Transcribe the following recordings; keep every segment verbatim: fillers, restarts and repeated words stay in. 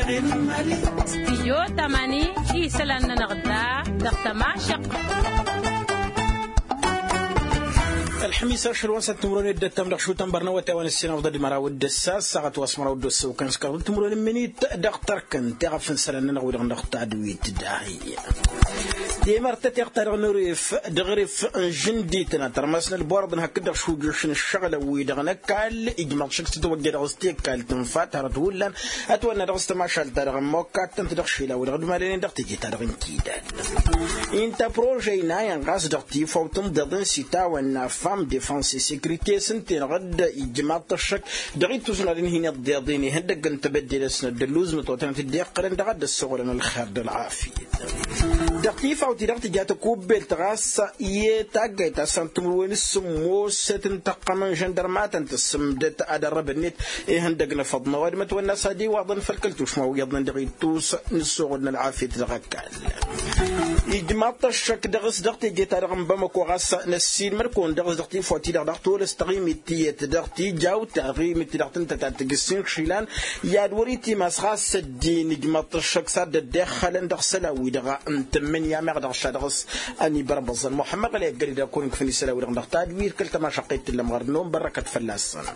استيو تماني إيسلان نغدا دختما شق الحميس أشهر وسط تمرون يد تمر شو تمبرنا وتوان السنة وضد مراود الساس ساعة واسمرا ود السو كان سكر تمرون مني دكتور كن تعرف نسلنا نقول نقطع عدوية تداعي دي مرتة يقترغ نوريف دغريف جندي تناتر مثلا البورد هكذا شو جوشن الشغلة ويدغنا كال إجمال شخص توجد غستيك كال تنفات هرتولن أتوانا رغست ما شال ترغ موكات تنتدغ شيلا ودغد مالين دغ تجي ترغن كيدان إنت بروجينا ينغاز دغتي فوتم دغن سيتا وانا فام ديفانسي سيكريتي سنتين غد إجمال تشك دغيت توزنا لين هنا الضياضيني هندق نتبدل سنة دلوز متوتن تديق قرن دغد السغلن الخير العافية دقيقة أو تدرت جات كوبل تغاس يتاجي تسنتمون السمو ستن تقمن جندرمات أنت السمدت أدرب النت إيه هندقنا فضنا ودمت والناس هذه وأظن فالكلتوش ما ويضن دقيتوس نسوغنا العافية تغكال إجماع الشك دغس دقتي جت رقم بمكو غاس نسين مركون دغس دقتي فوتي دغتو الاستقيم التي دغتي جاو تغيم تدغتن تتجسين خلال يا دوريتي مسخاس الدين إجماع الشك صاد دخل دغسلا ويدغا أنت من يا مقدر شادغس أني بربز محمد قال يقدر إذا كونك في السلا ورغم دغتاد وير كلت ما شقيت إلا مغرنوم بركة فلاس سنة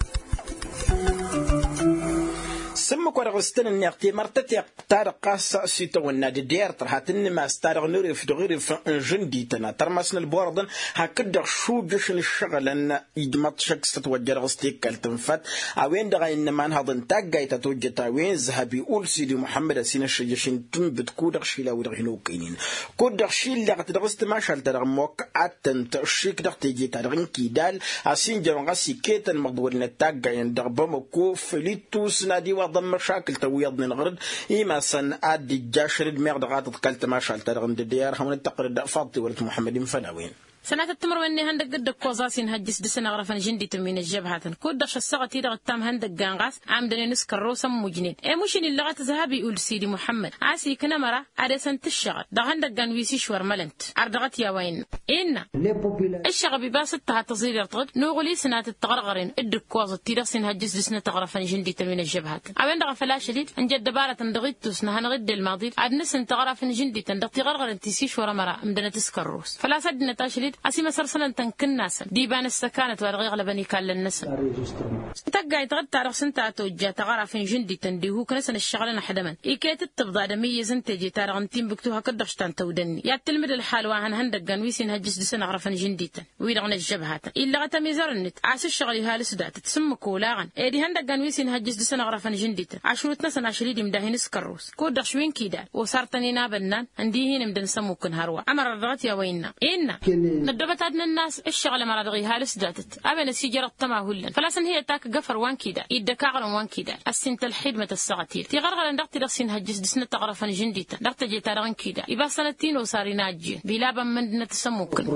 سمك ورغستن النقطة مرتتي تارقاس سيتو والنادي دير ترهاتن ما استارغ نوري في دغير في جندي تنا ترمسن البوردن هكذا شو جش الشغل أن يجمط شخص تتوجه رغستيك كالتنفت أوين دغا إنما نهضن تاجي تتوجه تاوين ذهب يقول سيدي محمد سين الشجشين تنبت كودر شيلا ودغينو كينين كودر شيل لغت درست ما شال ترغ موك عتن تشيك دغ تيجي ترغن كيدال أسين جرغا سيكيتن مقدور نتاجي يندغ بمكو فليتوس نادي ضم مشاكل تويض الغرد إما سن أدي جاشرد ميغد غاطت كالت ما شال ترغن ديار هم التقرد فاضي ولد محمد فناوين سنة التمر وإني هندق قد كوزاسين هجس دسنا غرفن جندي تمين الجبهات كودش الصغة تيرغ التام هندق جانغاس عمدني نسكر روسا مجنين إيه مشين اللغة ذهبي يقول سيدي محمد عاسي كنمرة عدسن تشغل ده هندق جان ويسي شور ملنت عردغت يا وين إن الشغل بباسط تها تصير يرتغد نوغلي سنة التغرغرين الدق كوزة تيرغ سين هجس دسنا تغرفن جندي تمين الجبهات أوين دغ فلا شديد نجد دبارة تندغيت توسنا هنغد الماضي عد نسن تغرفن جندي تندغ تغرغرين تيسي شور مرة عمدنا تسكر روس فلا سدنا تاشديد أسي مسرسلا تنكن ناسا ديبان استكانت والغيغ لبني كان للنسا تقعي تغد تعرف سنتا توجه تغرى في جندي تنديهو كنسن الشغلنا حدما إيكيت التبضع دمية زنتجي تارغنتين بكتوها كدرشتان تودني يا تلمد الحال واهن هندق ويسين هجس دسنا غرفن جنديتا ويرغن الجبهات إلا غتمي زرنت عاس الشغل هالسدات تسمى كولاغن إيدي هندق ويسين هجس دسنا غرفن جنديتا عشروت نسن عشريدي مداهن سكروس كودر شوين كيدا وصارتني نابنان عنديهين مدن سموكن هروا أمر الرغت يا وينا إنا ندبت أدنى الناس الشغلة مرادغي هالس داتت أبنا سيجرة تماهلا فلاسن هي تاك قفر وان كيدا يدكاغل وان كيدا السنت الحدمة السغتير تغرغل ان دقتي دقسين هجس دسنة تغرفن جنديتا دقت جيتارغن كيدا يبا سنتين وصاري ناجين بلابا من نتسموكن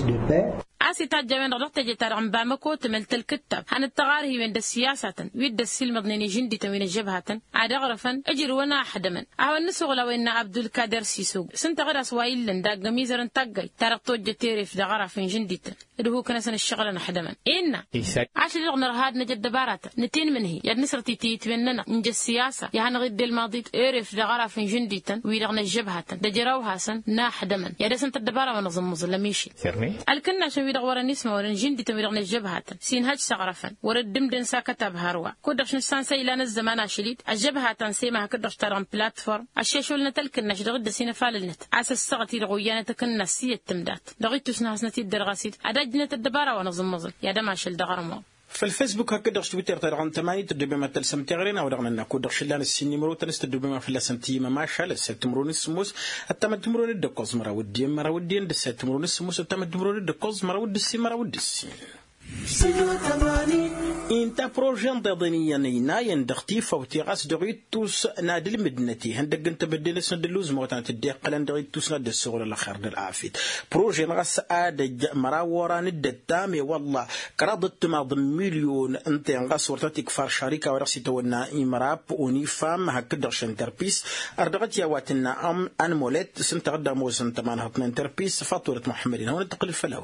عاسي تاجوين رغت جيتارغن بامكو تملت الكتاب هن التغاري وين السياسة ويد السلم ضنيني جنديتا وين الجبهة عاد غرفن أجر ونا حدمن أو النسوغ لو إن عبد الكادر سيسوق سنت غير أسوائل لن داق ميزر تاقي تارغ توجه تيريف دا غرفن جنديتا اللي هو كنسن الشغل نحدمن إنا عشان رغنا هاد نجد دبارات نتين منه يا نسرتي تيتبننا نج السياسة يا هنغد الماضي إيرف دغرا في جنديتا ويرغنا الجبهة دجراو حسن ناحدمن يا دسنت الدبارة ونظم مظلميشي الكنا شوي دغورا نسمة ورن جنديتا ويرغنا الجبهة سين هاج سغرفن ورد دمدن ساكتها بهروا كودش نسان سيلان الزمان شديد الجبهة تنسيمها كدش تران بلاتفورم الشيشول نتلك النش دغد سين فالنت عسى الصغتي الغويانة تكن نسية تمدات دغيت تسناس نتي الدرغاسيد أدجنة الدبارة ونظم مظل يا دماشل دغرمو في الفيسبوك هكذا تويتر ترغن تماني تدبي ما تلسم تغرين او رغنا نكو دخلان السيني مرو تنست دبي ما في لسنتي ما شاء الله سيتمرون السموس التم تمرون الدكوز مرا ودي مرا ودي ند سيتمرون السموس التم تمرون الدكوز مرا ودي سي مرا ودي سي إنت بروجين ضدنيا نينا يندختي فوتي غاس دغيتوس نادي المدنتي هندق انت بدل سند اللوز موتان تدي قلن دغيتوس نادي الصغر الاخر العافيت بروجين غاس اد مرا وران الدتامي والله قرضت ما ضم مليون انت غاس ورتك فار شركه ورسي تونا امراب اوني فام هكذا شنتربيس اردغت يا واتنا ام انمولت سنت غدا مو سنت مان هطن انتربيس فاتوره محمد هون تقل الفلاوين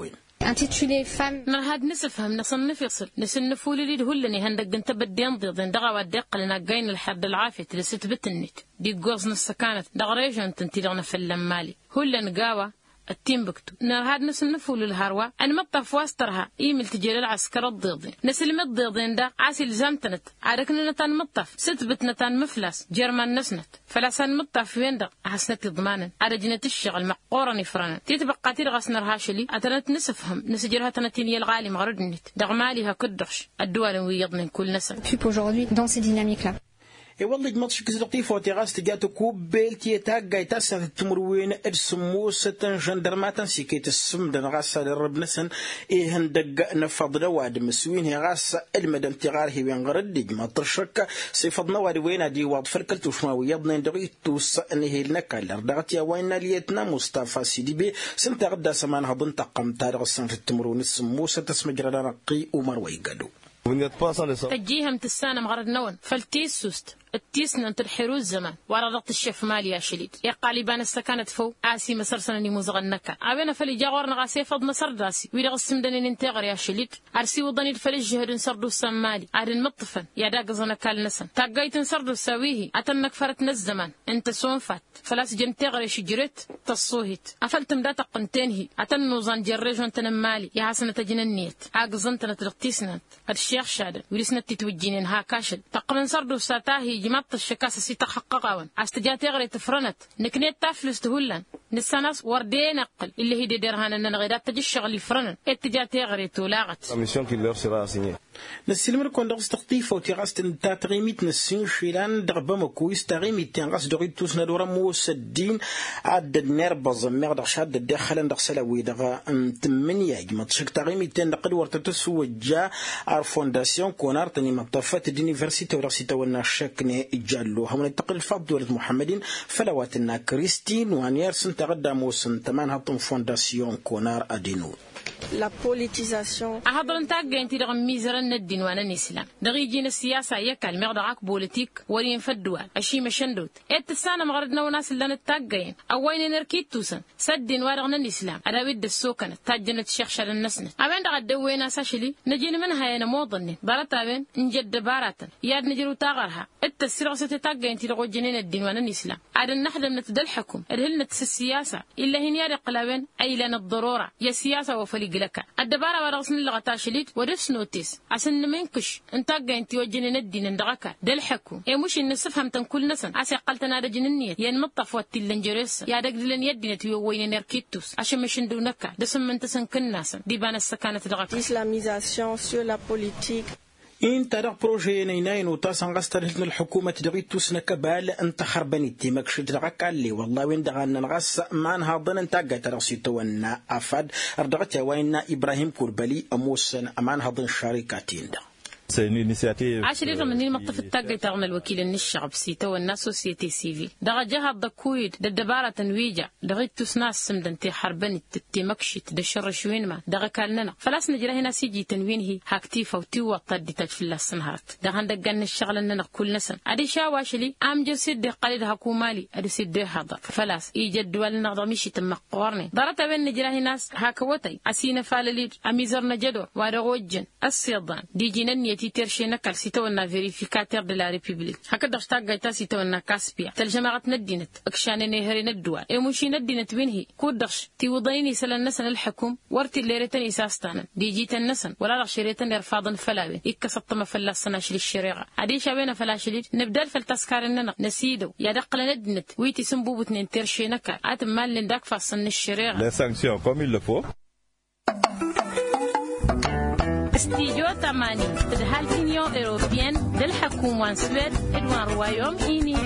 intitulé Femmes. نهاد نسفهم نصنف يصل نسنفو لي هولني هندق انت بدين ضيضين دغا ودق لنا جاين الحد العافية لست بتنت دي جوز نص كانت دغريج انت انتي في اللمالي هولن قاوة التيم بكتو نهاد نسنفو للهروة أن مطف واسترها إيميل تجيل العسكر الضيضين نسلم الضيضين دا عاسي الزامتنت عاركنا نتان مطف ستبت نتان مفلس جرمان نسنت فلاسان مطف وين دا حسنت ضمانا عرجنة الشغل مقورا نفرانا تيتبقى تيرغس نرهاشلي أتنت نسفهم نسجلها تنتين يلغالي مغردنت دغماليها كدرش الدول ويضن كل نسل aujourd'hui dans ces dynamiques là. إيه والله جمعتش كزرقي فوتي غاس تجاتو كوبيل تيتا جايتا سنة التمروين السمو ستن جندرماتن سيكيت السم دن غاس للرب نسن إيه هندق نفضل واد مسوين هي غاس المدن تغار هي وين غرد جمع ترشك سيفضنا واد وين دي واد فركل توشماوي يضنا ندري توس إن هي النكال لردغتي وين ليتنا مصطفى سيدي بي سنت غدا سمان هضن تقم تارغ السنة التمرون السمو ستسمجر نقي ومروي قدو تجيهم تسانة مغرد نون فالتيس سوست التيسنا انت الحروز زمان ورضت الشيف مالي يا شليد يا قالبان استكانت فو آسي مسرسنني مزغنكا أبينا فلي جاور نغاسي فض مصر داسي ويرغ السمدني ننتغر يا شليد أرسي وضني الفلي جهد نسردو السمالي أهل مطفن يا داق زنكال نسن تاقايت نسردو ساويه أتنك فرت نزمان انت سونفات فلاس جنتغر يا شجرت تصوهت أفلتم دا تقنتينهي أتنو زان جريجون تنمالي يا حسنة تجننيت عاق زنتنا تلقتيسنات هاد الشيخ شادر ولسنا تتوجينين ها كاشل تقرن سردو ساتاهي جماعة الشكاسة سيتحققون استجات غري تفرنت نكنيت تافلس تهولن نساناس وردين أقل اللي هي ديرهان أن غيرات تجي الشغل يفرن اتجات غري تولاغت نسلم لكم درس تقطيف وتغاست تاتغيميت نسين شيلان دربا مكويس تغيميت تنغاس دوغيت توسنا دورا موس الدين عد النربة زمير دغش عد الداخل دغ سلاوي دغ تمنيا جمع تشك تغيميت تنقل ورتتسو جا فونداسيون كونار تني مطفات دينيفرسيتي وراسيتا ونا شكني جالو هم ننتقل لفضل دولة محمدين فلواتنا كريستين وانيرسن تغدى موسن تمان هطن فونداسيون كونار أدينو la politisation. أحضرن تاجي أنت رغم ميزرن الدين وانا الإسلام دغي جين السياسة يكال مغدعك بوليتيك ورين فدوال أشي مشندوت التسانة مغردنا وناس اللي نتاجين أوين نركيد توسن سدين وارغنا الإسلام أنا ود السوكنة تاجنة الشيخ شر النسنة أبين دغد دوينا ساشلي نجين منها أنا موضني بارتا بين نجد بارتا ياد نجرو تاغرها التسير ستتاجي أنت رغو جنين الدين وانا الإسلام عاد نحلم نتدلحكم الهلنة السياسة إلا هي نيار قلابين أي لنا الضرورة يا سياسة وفلي لك الدبارة ورغسن اللغة شليت ورفس نوتيس عسن منكش انت جاين توجين الدين اندغكا دلحكو اي مش نسفهم تنكل نسن عسى قلتنا رجن النية ين مطف واتلنجرس يا دقلن يدين توين نركيتوس عشان مش ندونكا دسم من تسن كناسن دي بان السكانة لغة islamisation sur la politique. إن ترى بروجي نينين وتاسن غسترهن الحكومة تريد تسنك بال أنت خربني تيمك شدرك اللي والله وين دغنا نغس ما نهضن أنت جت رصيت ونا أفاد أردغت وين إبراهيم كوربلي أموسن أمان هضن شركاتين ده. عشرة من مطف التاجي تغن الوكيل النشعب سيتا والناس سوسيتي سيفي دغا جهة دكويد ددبارة تنويجة دغيت تسناس سمدن تي حربني تتي مكشت دشر شوين ما دغا كالنا فلاس نجرى هنا سيجي تنوين هي هاكتيفة وتيوة طدي تجفل السنهات دغان دقان الشغل اننا كل نسن ادي شاواشلي ام جسد قليل هكومالي ادي سيد هذا فلاس يجد دول نغضمشي تمقورني دارت بين نجرى هنا هاكوتي اسينا فاللي اميزر نجدو وارغوجن السيضان دي جنن تي ترشينا كالسيتونا فيريفيكاتير دي لا ريبوبليك هكذا اشتاق سيتونا كاسبيا تلجماعة ندينت اكشان نهرين الدول ايموشي ندينت وينهي كودش تي وضيني سلا النسن الحكم ورتي الليرتن اساستانا دي جيت النسن ولا رشيرتن يرفاضن فلاوي يكسطم فلاسنا شلي الشريعه ادي شابينا فلاشليت نبدل فالتسكار اننا نسيدو يا دقل ندنت ويتي سنبوبو اتنين ترشينا كا اتم مال لنداك فاصن الشريعه les sanctions comme il le faut. استيجو تماني تدهال فينيو إيروبيان للحكومة سويد إدوان روايوم إيني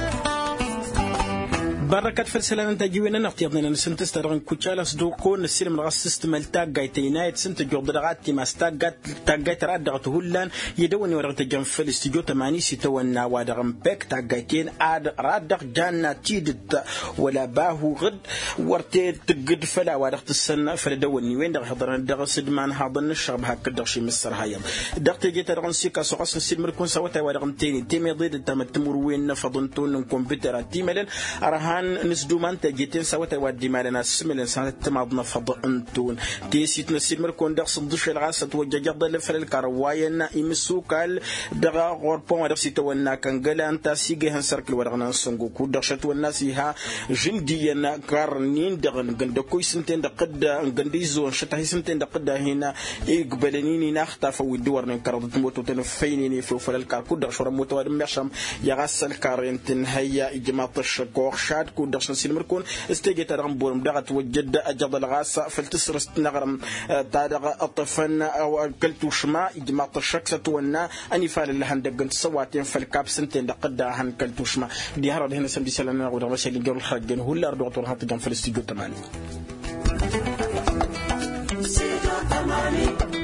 بركات فرسلان انت جوينا نفتيضنا نسنت استرغن كوتشالا صدوقون السلم من السيستم التاغاي تينايت سنت جوب درغات ما استاغات تاغايت رادغت هولان يدوني ورغت جنفل استيجو ثمانية ستة وادغم بك تاغايتين اد رادغ جانا تيد ولا باهو غد ورتي تقد فلا وادغت السنه فلدوني وين دغ حضرنا دغ سدمان هاضن الشرب هك دغشي مصر هايم دغت جيت رغن سيكا سوقس السلم ركون سوتا وادغم تيني تيمي ضيد تم تمر وين فضنتون كمبيوتر تيملن ارهان هن نسدومان تجيتين سوى تودي مالنا سملن سنة تماضنا فض أنتون تيسيت نسير مركون دخس ضش العاسة وججع ضل في الكرواينا يمسوكال دغا غربون ودفسي تونا كان قال أنت سيجي هنسركل ورغنا نسنجو كودشت والناسيها جندينا كارنين دغن جندكوي سنتين دقد جنديزو شتهي سنتين دقد هنا يقبلنيني ناختا فودور نكرد موتو تنفيني في فل الكاركود دشور موتو مشام يغسل كارنتن هيا إجماع الشكوخ شاد كودش نسير مركون استجت رمبون دغت وجد أجد الغاسة فلتسرس نغرم تارغ الطفن أو كلتو شما إجماع الشكسة ونا أني فال لهن دقن سواتين فالكاب سنتين دقد هن كلتو شما دي هرد هنا سمدي سلنا غير مسألة جرو الخارجين هو اللي أردو أطول هات جنب فلسطين تماني.